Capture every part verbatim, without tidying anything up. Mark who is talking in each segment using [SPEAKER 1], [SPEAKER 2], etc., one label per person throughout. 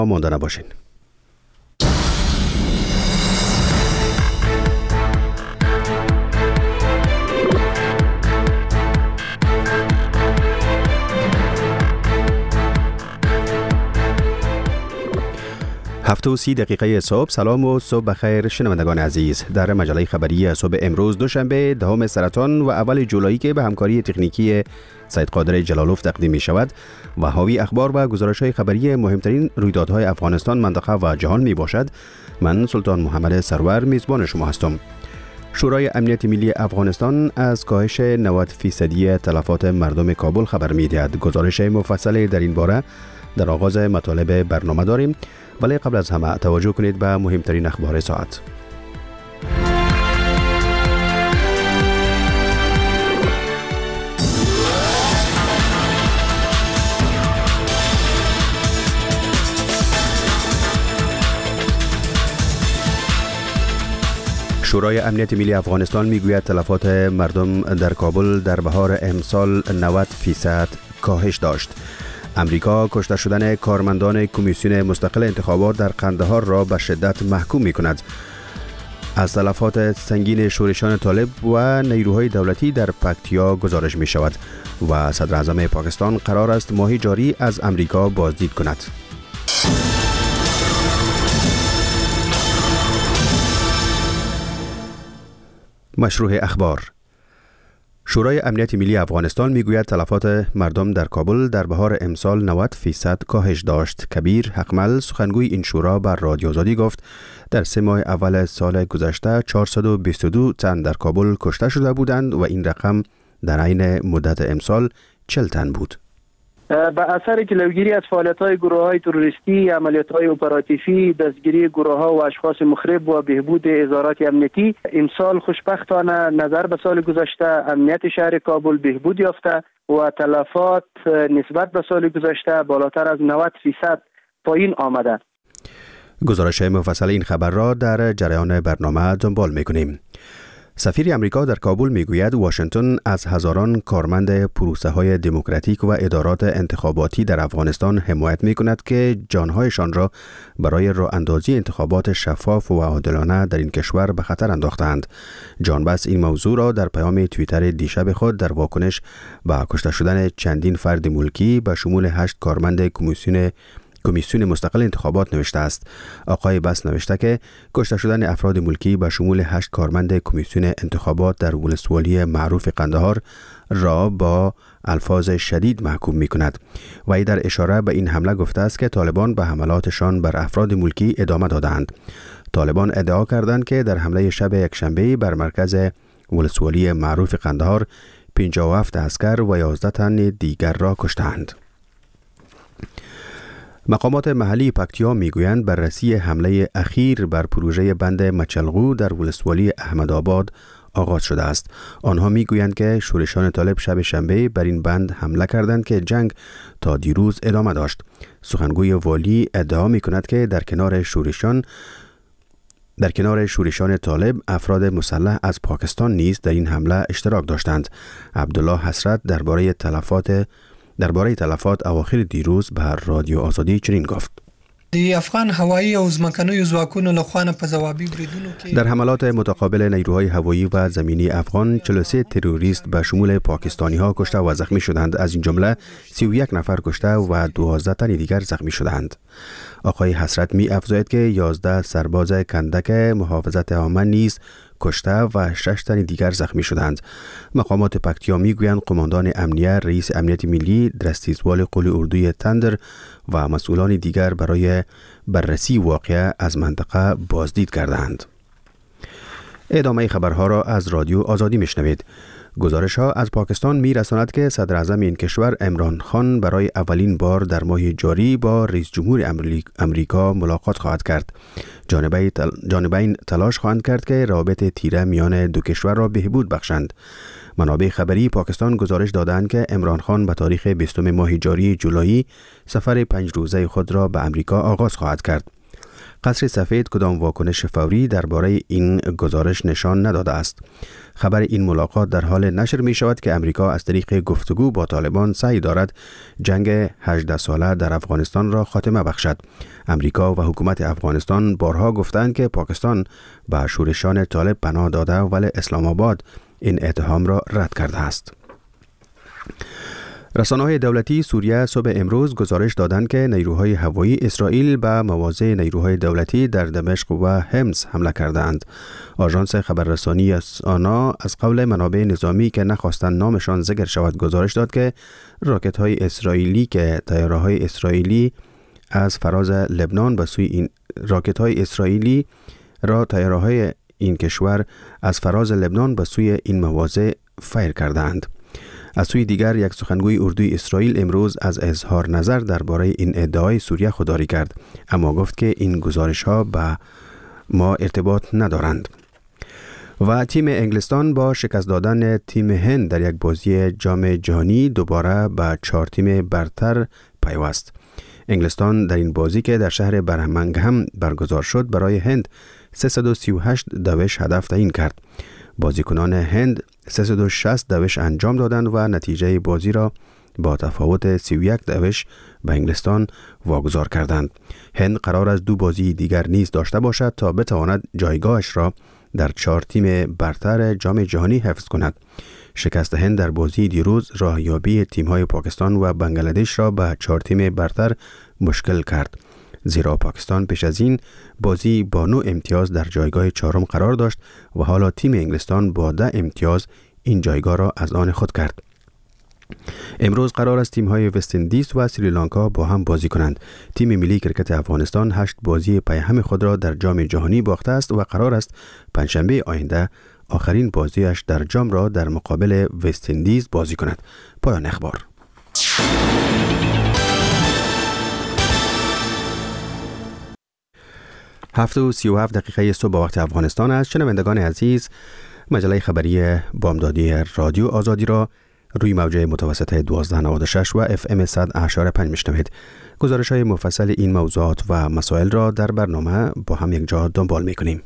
[SPEAKER 1] مانده نباشین. هفت و سی دقیقه صبح. سلام و صبح بخیر شنوندگان عزیز. در مجله خبری صبح امروز دوشنبه دهم سرطان و اول جولایی که به همکاری تکنیکی سید قادر جلالوف تقدیم می شود و حاوی اخبار و گزارش‌های خبری مهمترین رویدادهای افغانستان، منطقه و جهان می باشد. من سلطان محمد سرور میزبان شما هستم. شورای امنیت ملی افغانستان از کاهش نود فیصدی تلفات مردم کابل خبر می دهد. گزارش مفصل در این باره در آغاز مطالب برنامه داریم، ولی قبل از همه توجه کنید به مهمترین اخبار ساعت. شورای امنیت ملی افغانستان میگوید تلفات مردم در کابل در بهار امسال نود فیصد کاهش داشت. امریکا کشته شدن کارمندان کمیسیون مستقل انتخابات در قندهار را به شدت محکوم می کند. از تلفات سنگین شورشان طالب و نیروهای دولتی در پکتیا گزارش می شود و صدر اعظم پاکستان قرار است ماه جاری از امریکا بازدید کند. مشروع اخبار. شورای امنیت ملی افغانستان میگوید تلفات مردم در کابل در بهار امسال نود فیصد کاهش داشت. کبیر حقمل سخنگوی این شورا بر رادیو آزادی گفت در سه ماه اول سال گذشته چهارصد و بیست و دو تن در کابل کشته شده بودند و این رقم در عین مدت امسال چهل تن بود.
[SPEAKER 2] به اثر جلوگیری از فعالیت‌های گروه‌های تروریستی، عملیات‌های اپراتیوی، دستگیری گروه‌ها و اشخاص مخرب و بهبود ادارات امنیتی، امسال خوشبختانه نظر به سال گذشته امنیت شهر کابل بهبود یافته و تلفات نسبت به سال گذشته بالاتر از نود فیصد پایین آمده.
[SPEAKER 1] گزارش مفصل این خبر را در جریان برنامه دنبال می‌کنیم. سفیر امریکا در کابل میگوید واشنگتن از هزاران کارمند پروسه‌های دموکراتیک و ادارات انتخاباتی در افغانستان حمایت میکند که جانهایشان را برای راه اندازی انتخابات شفاف و عادلانه در این کشور به خطر انداختند. جان بس این موضوع را در پیام توییتر دیشب خود در واکنش به کشته شدن چندین فرد ملکی به شمول هشت کارمند کمیسیون کمیسیون مستقل انتخابات نوشته است. آقای بس نوشته که کشته شدن افراد ملکی به شمول هشت کارمند کمیسیون انتخابات در ولسوالی معروف قندهار را با الفاظ شدید محکوم می کند. و ای در اشاره به این حمله گفته است که طالبان به حملاتشان بر افراد ملکی ادامه دادند. طالبان ادعا کردند که در حمله شب یکشنبه بر مرکز ولسوالی معروف قندهار پنجاه و هفت عسکر و یازده تن دیگر را کشتند. مقامات محلی پکتیا میگویند بررسی حمله اخیر بر پروژه بند مچلغو در ولسوالی احمدآباد آغاز شده است. آنها میگویند که شورشان طالب شب شنبه بر این بند حمله کردند که جنگ تا دیروز ادامه داشت. سخنگوی والی ادعا میکند که در کنار شورشان در کنار شورشان طالب افراد مسلح از پاکستان نیز در این حمله اشتراک داشتند. عبدالله حسرت درباره تلفات درباره تلفات اواخر دیروز به رادیو آزادی چنین گفت:
[SPEAKER 3] د افغان هوایی او ځمکنیو ځواکونو لخوا په ځوابي بریدونو کې
[SPEAKER 1] در حملات متقابل نیروهای هوایی و زمینی افغان چهل و سه تروریست به شمول پاکستانی ها کشته و زخمی شدند. از این جمله سی و یک نفر کشته و دوازده تن دیگر زخمی شدند. آقای حسرت می افزاید که یازده سرباز کندک محافظت عامه نیز کشته و شش تن دیگر زخمی شدند. مقامات پکتیا میگویند قماندان امنیه، رئیس امنیت ملی، درستیزوال قلی اردوی تندر و مسئولان دیگر برای بررسی واقعه از منطقه بازدید کردند. ادامه خبرها را از رادیو آزادی میشنوید. گزارش ها از پاکستان می رساند که صدر اعظم این کشور عمران خان برای اولین بار در ماه جاری با رئیس جمهور امریکا ملاقات خواهد کرد. جانبین تلاش خواهند کرد که روابط تیره میان دو کشور را بهبود بخشند. منابع خبری پاکستان گزارش دادند که عمران خان به تاریخ بیستم ماه جاری جولایی سفر پنج روزه خود را به امریکا آغاز خواهد کرد. قصر سفید کدام واکنش فوری درباره این گزارش نشان نداده است. خبر این ملاقات در حال نشر می شود که امریکا از طریق گفتگو با طالبان سعی دارد جنگ هجده ساله در افغانستان را خاتمه بخشد. امریکا و حکومت افغانستان بارها گفتند که پاکستان به شورشان طالب پناه داده ولی اسلام آباد این اتهام را رد کرده است. رسانه‌های دولتی سوریه صبح امروز گزارش دادند که نیروهای هوایی اسرائیل به مواضع نیروهای دولتی در دمشق و حمص حمله کردند. آژانس خبررسانی آنا از قول منابع نظامی که نخواستند نامشان ذکر شود گزارش داد که راکت‌های اسرائیلی که طیاره‌های اسرائیلی از فراز لبنان به سوی این راکت‌های اسرائیلی را طیاره‌های این کشور از فراز لبنان به سوی این مواضع فیر کردند. از سوی دیگر یک سخنگوی اردوی اسرائیل امروز از اظهار نظر درباره این ادعای سوریه خودداری کرد، اما گفت که این گزارش‌ها به ما ارتباط ندارند. و تیم انگلستان با شکست دادن تیم هند در یک بازی جام جهانی دوباره به چهار تیم برتر پیوست. انگلستان در این بازی که در شهر برمنگهم برگزار شد برای هند سیصد و سی و هشت دوش هدف تعیین کرد. بازیکنان هند سیصد و شصت دوش انجام دادند و نتیجه بازی را با تفاوت سی و یک دوش به انگلستان واگذار کردند. هند قرار است دو بازی دیگر نیز داشته باشد تا بتواند جایگاهش را در چهار تیم برتر جام جهانی حفظ کند. شکست هند در بازی دیروز راهیابی تیم‌های پاکستان و بنگلادش را به چهار تیم برتر مشکل کرد، زیرا پاکستان پیش از این بازی با نه امتیاز در جایگاه چهارم قرار داشت و حالا تیم انگلستان با ده امتیاز این جایگاه را از آن خود کرد. امروز قرار است تیم‌های وست اندیز و سریلانکا با هم بازی کنند. تیم ملی کرکت افغانستان هشت بازی پیهم خود را در جام جهانی باخته است و قرار است پنجشنبه آینده آخرین بازیش در جام را در مقابل وست اندیز بازی کند. پایان اخبار. هفت و سی و هفت دقیقه صبح وقت افغانستان است. شنوندگان عزیز، مجله خبری بامدادی رادیو آزادی را روی موجه متوسط دوازده نود و شش و اف ام صد و هشت پنج میشنوید. گزارش های مفصل این موضوعات و مسائل را در برنامه با هم یک جا دنبال میکنیم.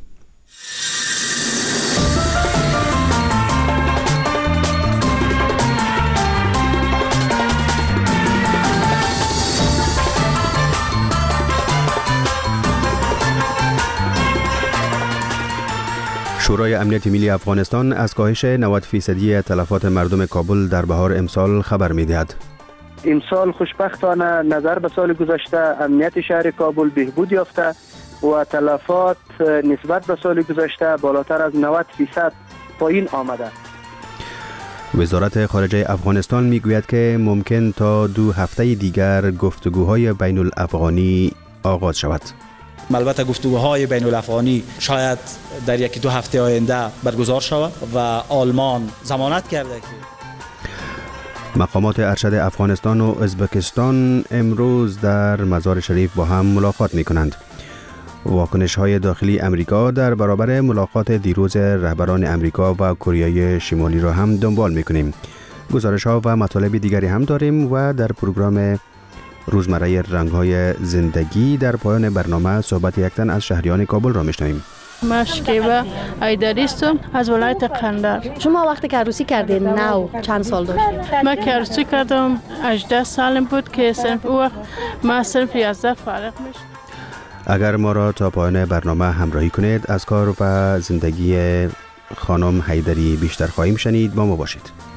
[SPEAKER 1] شورای امنیت ملی افغانستان از کاهش نود فیصدی تلفات مردم کابل در بهار امسال خبر می‌دهد.
[SPEAKER 2] امسال خوشبختانه نظر به سال گذشته امنیت شهر کابل بهبود یافته و تلفات نسبت به سال گذشته بالاتر از نود فیصد پایین آمده.
[SPEAKER 1] وزارت خارجه افغانستان میگوید که ممکن تا دو هفته دیگر گفتگوهای بین الافغانی آغاز شود.
[SPEAKER 4] البته گفتگوهای بین الافغانی شاید در یکی دو هفته آینده برگزار شود و آلمان ضمانت کرده که
[SPEAKER 1] مقامات ارشد افغانستان و ازبکستان امروز در مزار شریف با هم ملاقات می کنند. واکنش های داخلی امریکا در برابر ملاقات دیروز رهبران امریکا و کره شمالی را هم دنبال می کنیم. گزارش ها و مطالب دیگری هم داریم و در پروگرام روزمره رنگ‌های زندگی در پایان برنامه صحبت یک تن از شهریان کابل را میشنویم.
[SPEAKER 5] مشکیبه ایداریستم از ولایت قندهار.
[SPEAKER 6] شما وقتی که عروسی کردین نو چند سال داشتید؟
[SPEAKER 5] من که عروسی کردم هجده سالم بود که صنف او وقت من صنف یازده فارغ میشم.
[SPEAKER 1] اگر ما را تا پایان برنامه همراهی کنید از کار و زندگی خانم حیدری بیشتر خواهیم شنید. با ما باشید.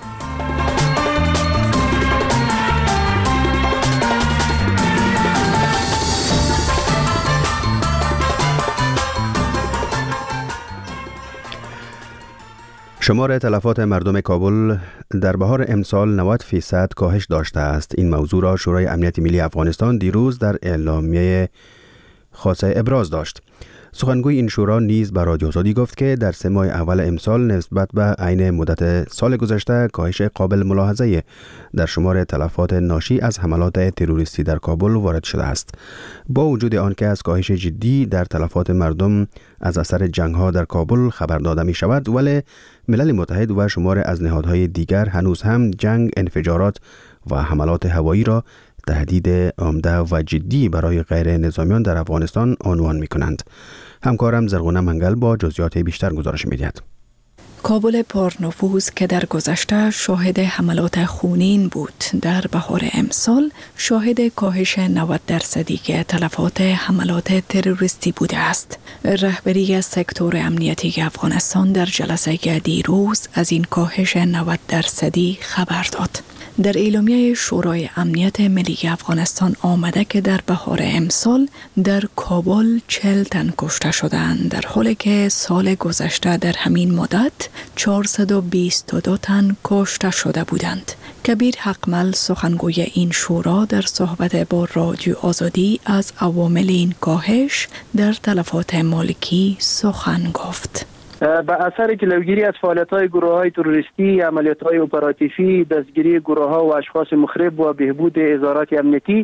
[SPEAKER 1] شمار تلفات مردم کابل در بهار امسال نود فیصد کاهش داشته است. این موضوع را شورای امنیت ملی افغانستان دیروز در اعلامیه خاصه ابراز داشت. سخنگوی این شورا نیز به رادیو آزادی گفت که در سه ماه اول امسال نسبت به عین مدت سال گذشته کاهش قابل ملاحظه در شمار تلفات ناشی از حملات تروریستی در کابل وارد شده است. با وجود آنکه از کاهش جدی در تلفات مردم از اثر جنگ‌ها در کابل خبر داده می شود، ولی ملل متحد و شمار از نهادهای دیگر هنوز هم جنگ، انفجارات و حملات هوایی را تهدید عمده و جدی برای غیر نظامیان در افغانستان عنوان می‌کنند. همکارم زرغونه منگل با جزئیات بیشتر گزارش می‌دهد.
[SPEAKER 7] کابل پرنفوذ که در گذشته شاهد حملات خونین بود، در بهار امسال شاهد کاهش نود درصدی تلفات حملات تروریستی بوده است. رهبری سکتور امنیتی افغانستان در جلسه دیروز از این کاهش نود درصدی خبر داد. در اعلامیه شورای امنیت ملی افغانستان آمده که در بهار امسال در کابل چهل تن کشته شدند، در حالی که سال گذشته در همین مدت چهارصد و بیست و دو تن کشته شده بودند. کبیر حقمل سخنگوی این شورا در صحبت با رادیو آزادی از عوامل این کاهش در تلفات مالکی سخن گفت.
[SPEAKER 2] به اثر جلوگیری از فعالیت‌های گروه‌های تروریستی، عملیات‌های اپراتیفی، دستگیری گروه‌ها و اشخاص مخرب و بهبود ادارات امنیتی،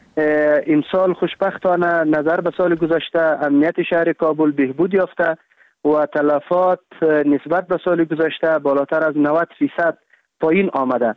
[SPEAKER 2] امسال خوشبختانه نظر به سال گذشته امنیت شهر کابل بهبود یافته و تلفات نسبت به سال گذشته بالاتر از نود درصد پایین آمده.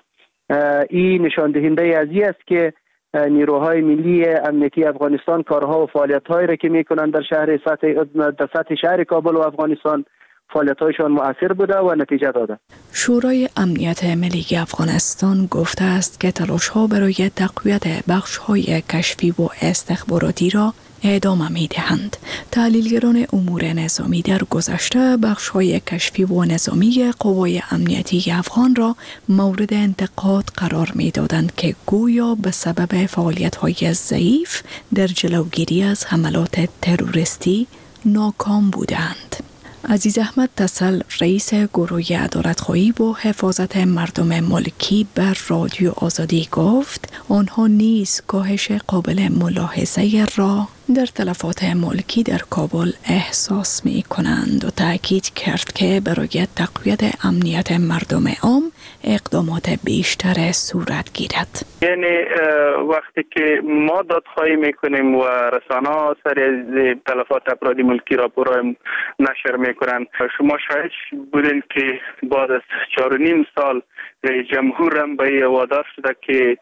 [SPEAKER 2] این نشان دهنده از این است که نیروهای ملی امنیتی افغانستان کارها و فعالیت‌هایی را که می‌کنند در شهر سطح در سطح شهر کابل و افغانستان فعالیت‌هایشان مؤثر بوده و نتیجه داده.
[SPEAKER 7] شورای امنیت ملی افغانستان گفته است که تلاش‌ها برای تقویت بخش‌های کشفی و استخباراتی را ادامه می‌دهند. تحلیلگران امور نظامی در گذشته بخش‌های کشفی و نظامی قوای امنیتی افغان را مورد انتقاد قرار می‌دادند که گویا به سبب فعالیت‌های ضعیف در جلوگیری از حملات تروریستی ناکام بودند. عزیز احمد تسل، رئیس گروه عدالت‌خواهی و حفاظت مردم ملکی بر رادیو آزادی گفت آنها نیز کاهش قابل ملاحظه را در تلفات ملکی در کابل احساس می کنند و تأکید کرد که برای تقویت امنیت مردم عام اقدامات بیشتر صورت گیرد.
[SPEAKER 2] یعنی وقتی که ما دادخواهی میکنیم و رسانه ها سر از تلفات افراد ملکی راپور نشر میکنند، شما شاهد بودین که بعد از چهار و نیم سال رئیس جمهور هم به وادار شده که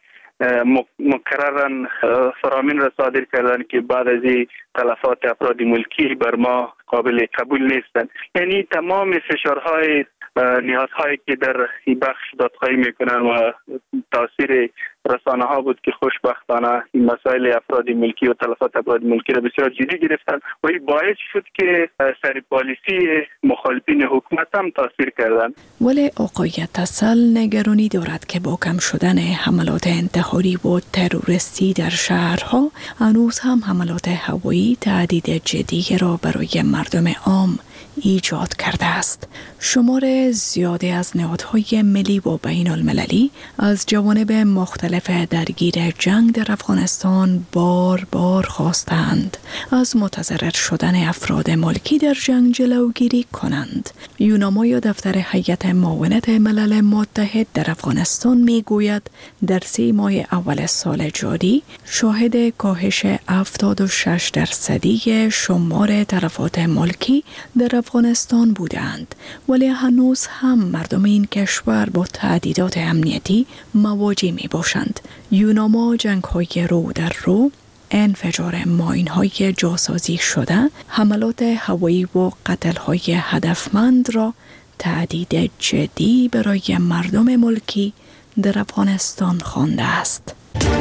[SPEAKER 2] مکررن فرامین را صادر کردن که بعد از این تلفات افراد ملکی بر ما قابل قبول نیستند. یعنی تمام فشارهای نیازهایی که در این بخش دادخواهی میکنن و تاثیر رسانه ها بود که خوشبختانه این مسائل افراد ملکی و تلفات افراد ملکی را بسیار جدی گرفتن و این باعث شد که سر پالیسی مخالفین حکومت هم تاثیر کردن.
[SPEAKER 7] ولی آقای تسل نگرانی دارد که با کم شدن حملات انتحاری و تروریستی در شهرها هنوز هم حملات هوایی تهدید جدی را برای مردم عام ایجاد کرده است. شمار زیادی از نهادهای ملی و بین المللی از جوانب مختلف درگیر جنگ در افغانستان بار بار خواستند از متضرر شدن افراد ملکی در جنگ جلوگیری کنند. یوناما یا دفتر هیئت معاونت ملل متحد در افغانستان می گوید در سی ماه اول سال جاری شاهد کاهش هفتاد و شش درصدی شمار تلفات ملکی در افغانستان بودند، ولی هنوز هم مردم این کشور با تهدیدات امنیتی مواجه می باشند. یوناما جنگ های رو در رو، انفجار ماین های جاسازی شده، حملات هوایی و قتل های هدفمند را تهدید جدی برای مردم ملکی در افغانستان خوانده است.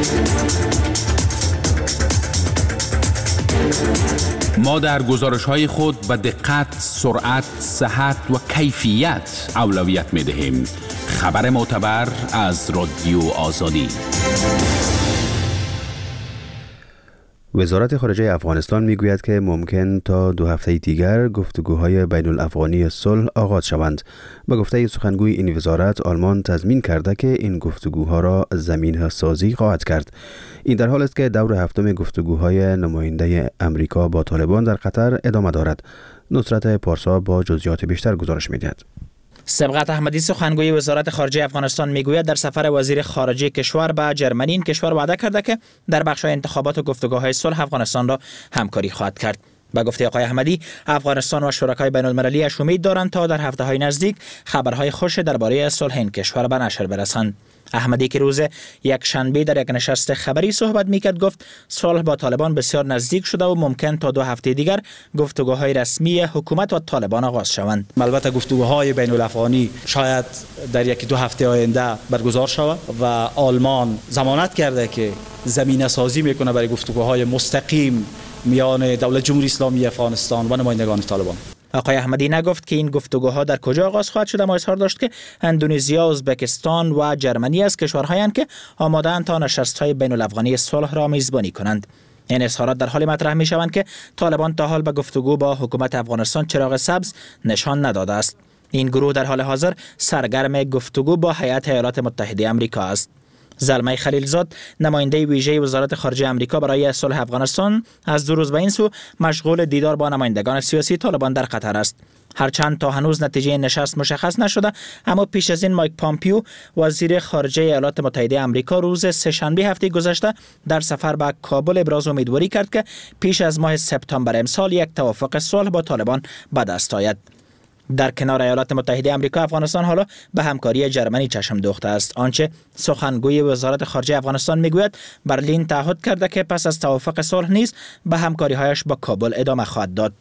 [SPEAKER 8] ما در گزارش‌های خود به دقت، سرعت، صحت و کیفیت اولویت می‌دهیم. خبر معتبر از رادیو آزادی.
[SPEAKER 1] وزارت خارجه افغانستان میگوید که ممکن تا دو هفته دیگر گفتگوهای بین الافغانی صلح آغاز شوند. به گفته سخنگوی این وزارت، آلمان تضمین کرده که این گفتگوها را زمینه سازی خواهد کرد. این در حال است که دور هفتم گفتگوهای نماینده امریکا با طالبان در قطر ادامه دارد. نصرت پارسا با جزئیات بیشتر گزارش می‌دهد.
[SPEAKER 9] سبقت احمدی سخنگوی وزارت خارجه افغانستان میگوید در سفر وزیر خارجه کشور به جرمنی این کشور وعده کرده که در بخش انتخابات و گفتگوهای صلح افغانستان را همکاری خواهد کرد. به گفته آقای احمدی، افغانستان و شرکای بین المللی اش امید دارند تا در هفته‌های نزدیک خبرهای خوش درباره صلح این کشور به نشر برسند. احمدی که روز یک شنبه در یک نشست خبری صحبت میکرد گفت صلح با طالبان بسیار نزدیک شده و ممکن تا دو هفته دیگر گفتگوهای رسمی حکومت و طالبان آغاز شوند.
[SPEAKER 4] البته گفتگوهای بین الافغانی شاید در یک دو هفته آینده برگزار شود و آلمان ضمانت کرده که زمینه سازی میکنه برای گفتگوهای مستقیم میان دولت جمهوری اسلامی افغانستان و نمایندگان طالبان.
[SPEAKER 9] آقای احمدی نگفت که این گفتگوها در کجا آغاز خواهد شد، اما اظهار داشت که اندونزیا، ازبکستان و جرمنی از کشورهایند که آماده‌اند تا نشست‌های بین الافغانی صلح را میزبانی کنند. این اظهارات در حال مطرح می شوند که طالبان تا حال به گفتگو با حکومت افغانستان چراغ سبز نشان نداده است. این گروه در حال حاضر سرگرم گفتگو با هیئت ایالات متحده آمریکا است. زلمه خلیلزاد، نماینده ویژه وزارت خارجه آمریکا برای صلح افغانستان، از دو روز به این سو مشغول دیدار با نمایندگان سیاسی طالبان در قطر است. هرچند تا هنوز نتیجه نشست مشخص نشده، اما پیش از این مایک پامپیو، وزیر خارجه ایالات متحده آمریکا، روز سه‌شنبه هفته گذشته در سفر به کابل ابراز امیدواری کرد که پیش از ماه سپتامبر امسال یک توافق صلح با طالبان به دست آید. در کنار ایالات متحده آمریکا، افغانستان حالا به همکاری جرمنی چشم دوخته است. آنچه سخنگوی وزارت خارجه افغانستان میگوید، برلین تعهد کرده که پس از توافق صلح نیز به همکاری‌هایش با کابل ادامه خواهد داد.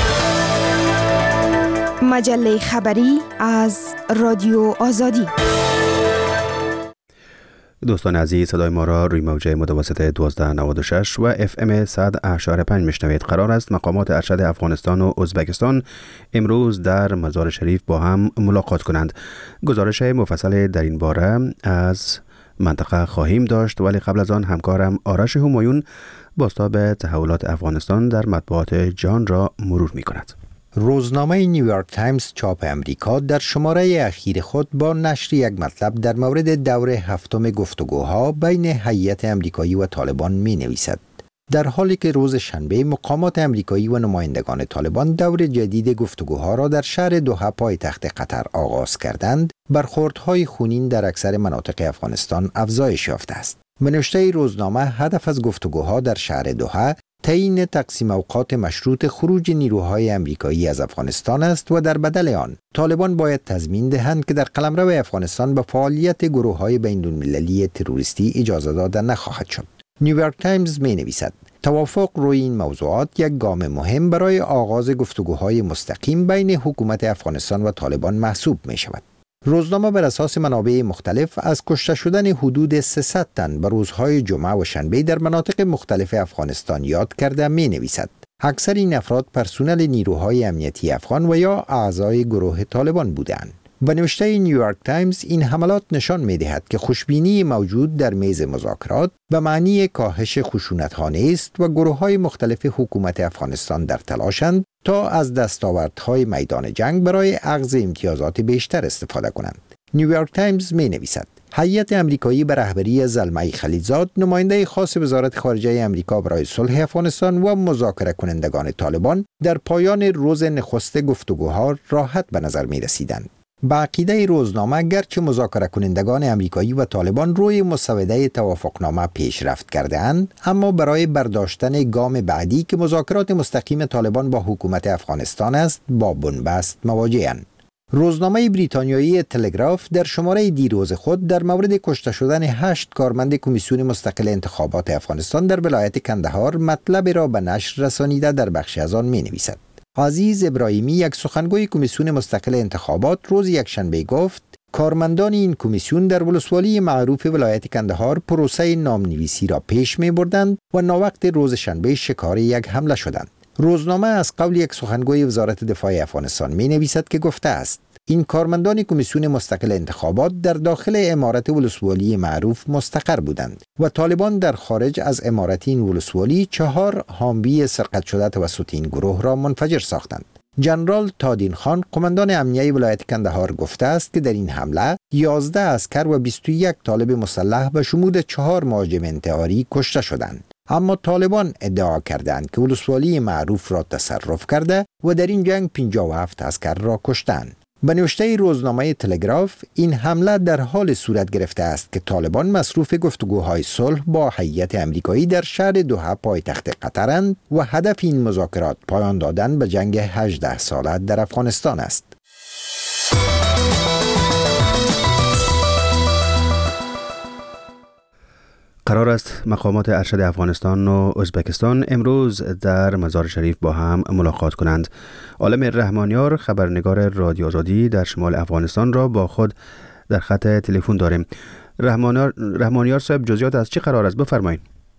[SPEAKER 10] مجله خبری از رادیو آزادی.
[SPEAKER 1] دوستان عزیز، صدای ما را روی موجه متوسط دوازده نود و شش و اف ام صد و اشاره پنج میشنوید. قرار است مقامات ارشد افغانستان و ازبکستان امروز در مزار شریف با هم ملاقات کنند. گزارش مفصل در این باره از منطقه خواهیم داشت، ولی قبل از آن همکارم آرش همایون بازتاب تحولات افغانستان در مطبوعات جهان را مرور می کند.
[SPEAKER 11] روزنامه نیویورک تایمز چاپ امریکا در شماره اخیر خود با نشر یک مطلب در مورد دور هفتم گفتگوها بین هیئت امریکایی و طالبان می نویسد. در حالی که روز شنبه مقامات امریکایی و نمایندگان طالبان دور جدید گفتگوها را در شهر دوحه پایتخت قطر آغاز کردند، برخوردهای خونین در اکثر مناطق افغانستان افزایش یافته است. به نوشته روزنامه، هدف از گفتگوها در شهر دوحه تعیین تقسیم اوقات مشروط خروج نیروهای امریکایی از افغانستان است و در بدل آن طالبان باید تضمین دهند که در قلمرو افغانستان به فعالیت گروه‌های بین‌المللی تروریستی اجازه داده نخواهد شد. نیویورک تایمز می نویسد توافق روی این موضوعات یک گام مهم برای آغاز گفتگوهای مستقیم بین حکومت افغانستان و طالبان محسوب می شود. روزنامه بر اساس منابع مختلف از کشته شدن حدود سیصد تن به روزهای جمعه و شنبه در مناطق مختلف افغانستان یاد کرده می نویسد. اکثر این افراد پرسنل نیروهای امنیتی افغان و یا اعضای گروه طالبان بودند. به نوشته نیویورک تایمز، این حملات نشان می دهد که خوشبینی موجود در میز مذاکرات به معنی کاهش خشونت‌ها نیست و گروه‌های مختلف حکومت افغانستان در تلاشند تا از دستاوردهای میدان جنگ برای اخذ امتیازات بیشتر استفاده کنند. نیویورک تایمز می نویسد هیئت امریکایی به رهبری زلمه خلیلزاد، نماینده خاص وزارت خارجه امریکا برای صلح افغانستان و مذاکره کنندگان طالبان در پایان روز نخست گفتگوها راحت به نظر می رسیدند. با عقیده روزنامه، گرچه مذاکره کنندگان امریکایی و طالبان روی مسوده توافقنامه پیشرفت کرده اند، اما برای برداشتن گام بعدی که مذاکرات مستقیم طالبان با حکومت افغانستان است، با بنبست مواجه‌اند. روزنامه بریتانیایی تلگراف در شماره دیروز خود در مورد کشته شدن هشت کارمند کمیسیون مستقل انتخابات افغانستان در ولایت کندهار مطلب را به نشر رسانیده در بخشی از آن می نویسد. عزیز ابراهیمی، یک سخنگوی کمیسیون مستقل انتخابات، روز یکشنبه گفت کارمندان این کمیسیون در ولسوالی معروف ولایت کندهار پروسه نامنویسی را پیش می بردند و ناوقت روز شنبه شکار یک حمله شدند. روزنامه از قول یک سخنگوی وزارت دفاع افغانستان می نویسد که گفته است این کارمندان کمیسیون مستقل انتخابات در داخل عمارت ولسوالی معروف مستقر بودند و طالبان در خارج از عمارت این ولسوالی چهار حامی سرقت شده توسط این گروه را منفجر ساختند. جنرال تادین خان، قماندان امنیه ولایت کندهار، گفته است که در این حمله یازده عسکر و بیست و یک طالب مسلح به شمول چهار مهاجم انتحاری کشته شدند. اما طالبان ادعا کردند که ولسوالی معروف را تصرف کرده و در این جنگ پنجاه و هفت عسکر را کشتند. به نوشته روزنامه تلگراف، این حمله در حال صورت گرفته است که طالبان مصروف گفتگوهای صلح با هیئت امریکایی در شهر دوحه پایتخت قطرند و هدف این مذاکرات پایان دادن به جنگ هجده ساله در افغانستان است.
[SPEAKER 1] قرار است مقامات ارشد افغانستان و ازبکستان امروز در مزار شریف با هم ملاقات کنند. عالم رحمانیار خبرنگار رادیو آزادی در شمال افغانستان را با خود در خط تلفن داریم. رحمانیار رحمانیار صاحب، جزئیات از چه قرار است بفرمایید.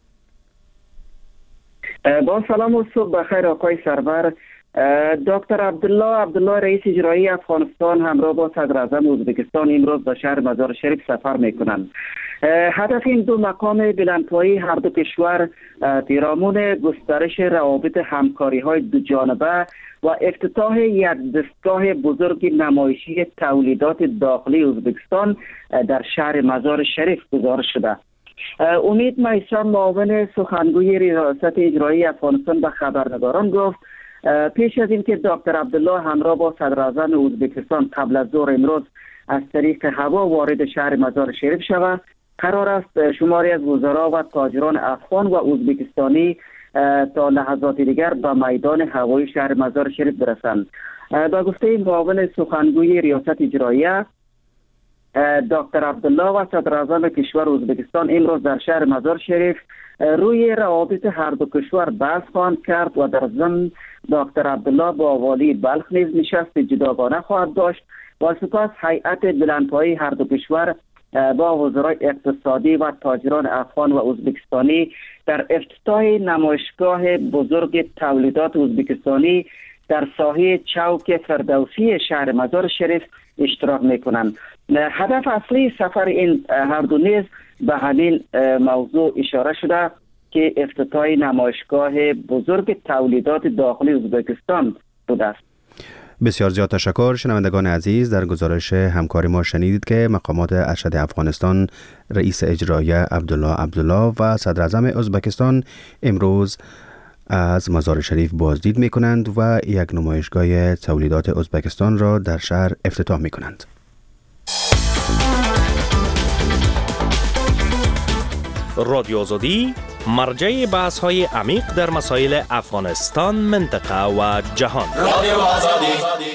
[SPEAKER 2] با سلام و صبح بخیر آقای سرور. دکتر عبدالله عبدالله رئیس اجرایی افغانستان همراه با صدر اعظم ازبکستان امروز به شهر مزار شریف سفر میکنند. هدف این دو مقام بلندپایه هر دو کشور پیرامون گسترش روابط همکاری های دو جانبه و افتتاح یک دستگاه بزرگ نمایشی تولیدات داخلی ازبکستان در شهر مزار شریف گزارش شده. امید میثم معاون سخنگوی ریاست اجرایی افغانستان به خبرنگاران گفت پیش از اینکه دکتر عبدالله همراه با صدر اعظم ازبکستان قبل از ظهر امروز از طریق هوا وارد شهر مزار شریف شود، قرار است شماری از وزرا و تاجران افغان و ازبکستانی تا لحظات دیگر به میدان هوایی شهر مزار شریف برسند. با گفته معاون سخنگوی ریاست اجراییه، دکتر عبدالله و صدر اعظم کشور ازبکستان امروز در شهر مزار شریف روی روابط هر دو کشور بحث خواهند کرد و در ضمن دکتر عبدالله با والی بلخ نیز نشست جداگانه خواهد داشت و سپس هیئت بلندپایه هر دو کشور با وزرای اقتصادی و تاجران افغان و ازبکستانی در افتتاح نمایشگاه بزرگ تولیدات ازبکستانی در ساحه چوک فردوسی شهر مزار شریف اشتراک میکنند. هدف اصلی سفر این هر دو نیز به همین موضوع اشاره شده که افتتاح نمایشگاه بزرگ تولیدات داخلی ازبکستان بوده است.
[SPEAKER 1] بسیار زیاد تشکر. شنوندگان عزیز، در گزارش همکاری ما شنیدید که مقامات ارشد افغانستان، رئیس اجرایی عبدالله عبدالله و صدر اعظم ازبکستان امروز از مزار شریف بازدید می کنند و یک نمایشگاه تولیدات ازبکستان را در شهر افتتاح می کنند.
[SPEAKER 12] رادیو آزادی مرجع بحث های عمیق در مسائل افغانستان، منطقه و جهان. رادیو آزادی.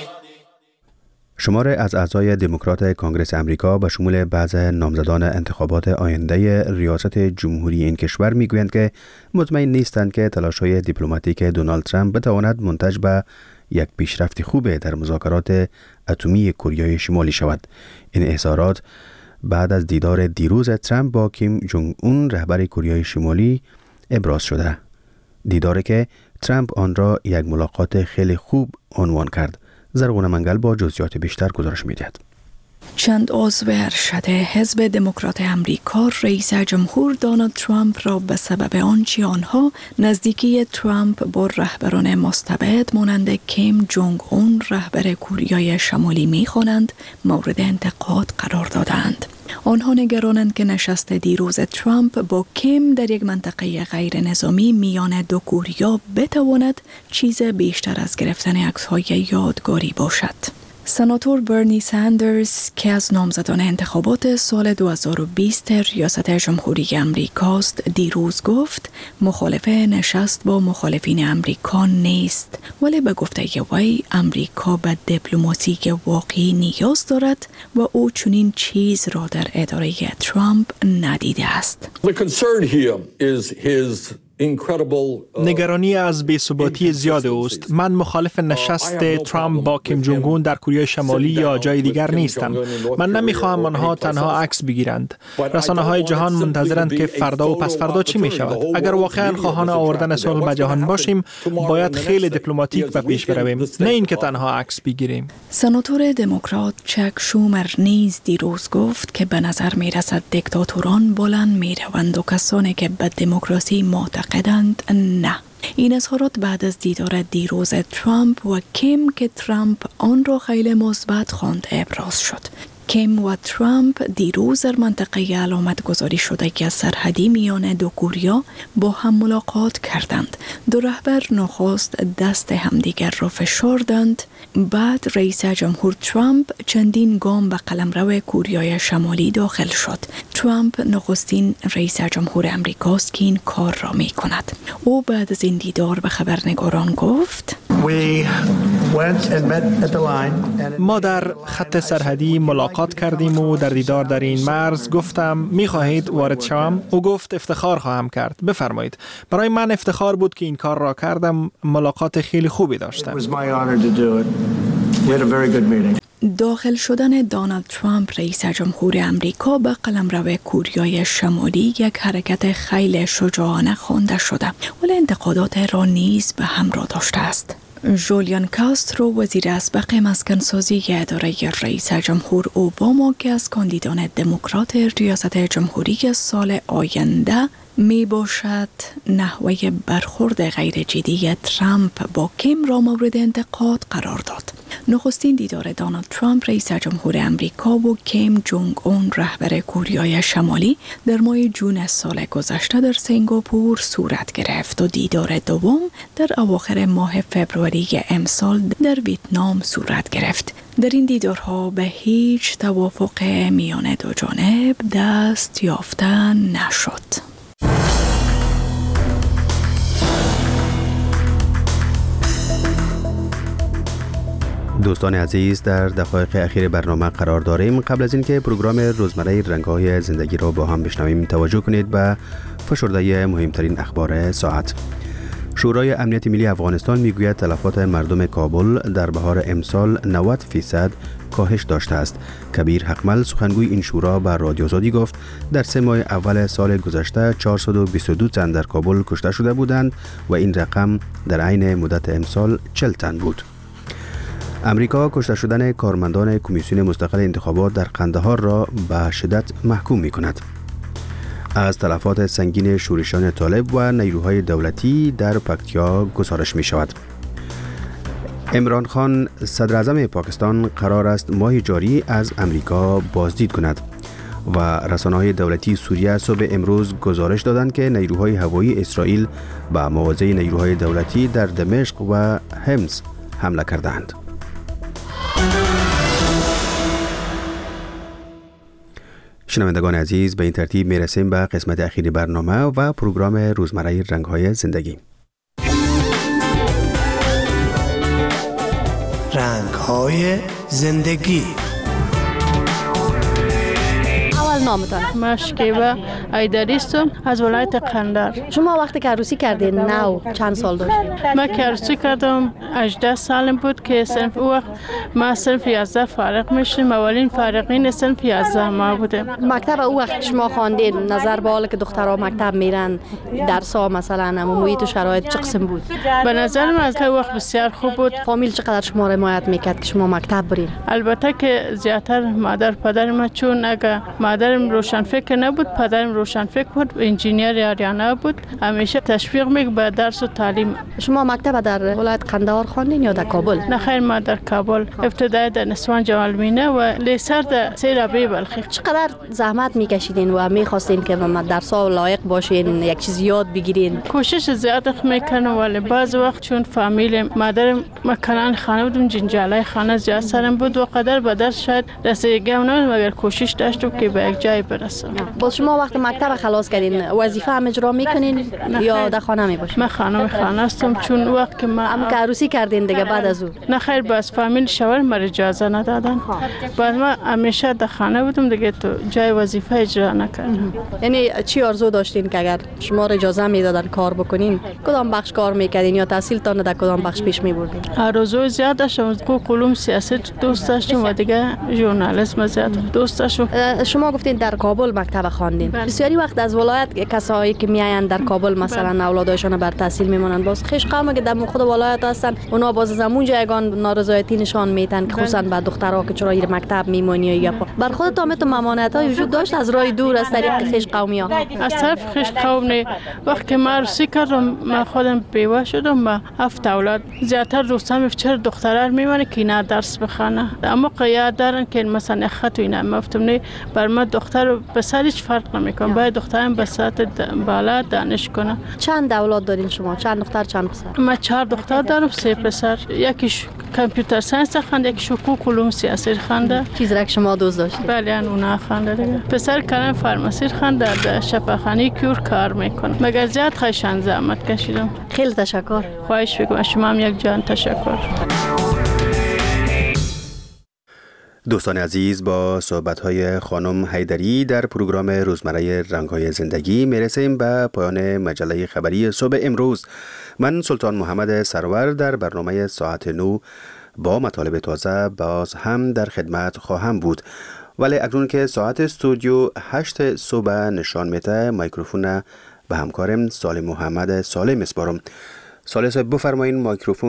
[SPEAKER 1] شمار از اعضای دموکرات کانگرس امریکا به شمول بعض نامزدان انتخابات آینده ریاست جمهوری این کشور میگویند که مطمئن نیستند که تلاش‌های دیپلماتیک دونالد ترامپ بتواند منتج به یک پیشرفت خوب در مذاکرات اتمی کره شمالی شود. این اظهارات بعد از دیدار دیروز ترامپ با کیم جونگ اون رهبر کره شمالی ابراز شده. دیداری که ترامپ آن را یک ملاقات خیلی خوب عنوان کرد. زرغون منگل با جزئیات بیشتر گزارش می‌دهد.
[SPEAKER 7] چند عضو ارشد حزب دموکرات امریکا رئیس جمهور دونالد ترامپ را به سبب آنچه آنها نزدیکی ترامپ با رهبران مستبد مانند کیم جونگ اون رهبر کره شمالی می‌خوانند مورد انتقاد قرار دادند. آنها نگرانند که نشست دیروز ترامپ با کیم در یک منطقه غیر نظامی میان دو کره بتواند چیز بیشتر از گرفتن عکس‌های یادگاری باشد. سناتور برنی ساندرز که از نامزدان انتخابات سال دو هزار و بیست ریاست جمهوری امریکاست دیروز گفت مخالف نشست با مخالفین امریکا نیست، ولی به گفته وی امریکا به دیپلماسی واقعی نیاز دارد و او چنین چیز را در اداره ترامپ ندیده است.
[SPEAKER 13] The concern here is his
[SPEAKER 14] نگرانی از بی‌ثباتی زیاد اوست. من مخالف نشست ترامپ با کیم جونگ اون در کره شمالی یا جای دیگر نیستم. من نمیخواهم آنها تنها عکس بگیرند. رسانه‌های جهان منتظرند که فردا و پس فردا چی می شود. اگر واقعا خواهان آوردن صلح به جهان باشیم، باید خیلی دیپلماتیک به پیش برویم، نه اینکه تنها عکس بگیریم.
[SPEAKER 7] سناتور دموکرات چک شومر نیز دیروز گفت که به نظر می رسد دیکتاتوران بلند می روند و کسانی که به دموکراسی معتقدند قدند نه. این اظهارات بعد از دیدار دیروز ترامپ و کیم که ترامپ آن را خیلی مثبت خواند ابراز شد. کیم و ترامپ دیروز در منطقه علامت گذاری شده که سرحدی میان دو کره با هم ملاقات کردند. دو رهبر نخست دست همدیگر را فشردند. بعد رئیس جمهور ترامپ چندین گام به قلمرو کره شمالی داخل شد. ترامپ نخستین رئیس جمهور امریکاست که این کار را می کند. او بعد از این دیدار به خبرنگاران گفت:
[SPEAKER 15] We
[SPEAKER 14] ما در خط سرحدی ملاقات کردیم و در دیدار در این مرز گفتم می‌خواهید وارد شوم؟ او گفت افتخار خواهم کرد. بفرمایید. برای من افتخار بود که این کار را کردم. ملاقات خیلی خوبی داشتم.
[SPEAKER 7] داخل شدن دونالد ترامپ رئیس جمهور امریکا به قلمرو کوریای شمالی یک حرکت خیلی شجاعانه خوانده شده، ولی انتقادات را نیز به همراه داشته است. جولیان کاسترو وزیر اسبق مسکنسازی اداره رئیس جمهور اوباما که از کاندیدان دموکرات ریاست جمهوری سال آینده می باشد نحوه برخورد غیر جدی ترامپ با کیم را مورد انتقاد قرار داد. نخستین دیدار دونالد ترامپ رئیس جمهور امریکا و کیم جونگ اون رهبر کوریای شمالی در ماه جون سال گذشته در سنگاپور صورت گرفت و دیدار دوم در اواخر ماه فوریه امسال در ویتنام صورت گرفت. در این دیدارها به هیچ توافق میان دو جانب دست یافته نشد.
[SPEAKER 1] دوستان عزیز، در دقایق اخیر برنامه قرار داریم. قبل از اینکه پروگرام روزمره رنگ‌های زندگی را با هم بشنویم، توجه کنید به فشرده مهمترین اخبار ساعت. شورای امنیت ملی افغانستان میگوید تلفات مردم کابل در بهار امسال نود فیصد کاهش داشته است. کبیر حقمل سخنگوی این شورا به رادیو آزادی گفت در سه ماه اول سال گذشته چهارصد و بیست و دو تن در کابل کشته شده بودند و این رقم در عین مدت امسال چهل تن بود. امریکا کشته شدن کارمندان کمیسیون مستقل انتخابات در قندهار را به شدت محکوم می کند. از تلفات سنگین شورشیان طالب و نیروهای دولتی در پکتیا گزارش می شود. عمران خان صدر اعظم پاکستان قرار است ماه جاری از امریکا بازدید کند و رسانه‌های دولتی سوریه صبح امروز گزارش دادند که نیروهای هوایی اسرائیل به مواضع نیروهای دولتی در دمشق و حمص حمله کردند. شنوندگان عزیز، به این ترتیب می رسیم به قسمت اخیر برنامه و پروگرام روزمره رنگ‌های زندگی.
[SPEAKER 15] رنگ‌های زندگی.
[SPEAKER 5] نامتان مشکیبه ایدریستم از ولایت قندهار.
[SPEAKER 6] شما وقتی که عروسی کردین نو چند سال داشتین؟
[SPEAKER 5] من که عروسی کردم هجده سالم بود که صنف او وقت ما صنف یازده فارغ میشیم. اولین فارغین صنف یازده ما بودیم.
[SPEAKER 6] مکتب او وقت شما خواندین نظر به حال که دخترها مکتب میرن درس‌ها مثلا محیط و شرایط چه قسم بود؟
[SPEAKER 5] به نظر من از که وقت بسیار خوب بود.
[SPEAKER 6] فامیل چقدر شما را حمایت میکرد که شما مکتب برین؟
[SPEAKER 5] البته که زیاتر مادر پدر ما، چون اگه مادرم روشن فکر نبود پدرم روشن فکر بود، انجینیر آریانا بود، همیشه تشویق می‌کرد به درس و تعلیم.
[SPEAKER 6] شما مکتب در ولایت قندهار خواندین یا در کابل؟
[SPEAKER 5] نه خیر، ما در کابل ابتدای در نسوان جمال مینه و لیسر در سیرابی بلخی.
[SPEAKER 6] چقدر زحمت میکشیدین و میخواستین که ما درس‌ها لایق باشین، یک چیز یاد بگیرین؟
[SPEAKER 5] کوشش زیاد میکنم ولی بعض وقت چون فامیل مادرم مکنان خانه بودم، جنجالای خانه زیاد سرم بود و قدر به درس شاید رسیدگی نمی‌کردم، مگر کوشش داشتم که به یک جای برسم.
[SPEAKER 6] باز شما وقت مکتب خلاص کردین وظیفه هم اجرا میکنین یا در خانه میباشین؟
[SPEAKER 5] من خانم خانه هستم، چون وقت که ما
[SPEAKER 6] هم که عروسی کردین دیگه بعد از اون؟
[SPEAKER 5] نه خیر، باز فامیل شوهر ما اجازه ندادن. بعد ما همیشه در خانه بودم دیگه، تو جای وظیفه اجرا نکردم.
[SPEAKER 6] یعنی چی آرزو داشتین که اگر شما را اجازه میدادن کار بکنین کدام بخش کار میکردین یا تحصیلتان در کدام بخش پیش میبردین؟
[SPEAKER 5] آرزو زیاد داشتم، حقوق علوم سیاست دوست داشتم و دیگه ژورنالیسم زیاد دوست داشتم.
[SPEAKER 6] شما گفتین در کابل مکتب خواندین. بسیاری وقت از ولایت کسایی که میاین در کابل مثلا اولادایشان بر تحصیل میمونن، باز خیش قوم که در خود ولایت هستن اونا باز از اونجا یگان نارضایتی نشان میدن که خصوصا به دخترها که چرا ایر مکتب میمونی یا بر خودت هم تو ممانعت های وجود داشت از راه دور از طریق خیش قومی ها؟
[SPEAKER 5] از طرف خیش قوم نه. وقتی من عروسی کردم من خودم بیوه شدم و هفت اولاد. زیادتر دوستان میفچر دخترها میمونه که اینا درس بخونه، اما قیاد دارن که مثلا خط و اینا مفتم نه. بر من دختر و پسر هیچ فرق نمیکنه، باید دخترم به سطح بالا دانش کنه.
[SPEAKER 6] چند اولاد دارین شما؟ چند دختر چند پسر؟
[SPEAKER 5] من چهار دختر دارم، سه پسر. یکیش کامپیوتر ساینس خونده، یکیش حقوق علوم سیاسی خونده.
[SPEAKER 6] چیز را که شما دوست داشتید؟
[SPEAKER 5] بله اونا خونده دیگه. پسر کلم فارماسی خونده، در شفاخانه کور کار میکنه. مگر زیاد خیشان زحمت کشیدم.
[SPEAKER 6] خیلی تشکر.
[SPEAKER 5] خواهش میکنم، شما هم یک جان تشکر.
[SPEAKER 1] دوستان عزیز، با صحبت‌های خانم حیدری در پروگرام روزمره رنگ‌های زندگی میرسیم به پایان مجله خبری صبح امروز. من سلطان محمد سرور در برنامه ساعت نو با مطالب تازه باز هم در خدمت خواهم بود. ولی اکنون که ساعت استودیو هشت صبح نشان میده، میکروفون به همکارم سالم محمد سالم میسپارم. سالم صاحب بفرمایید، میکروفون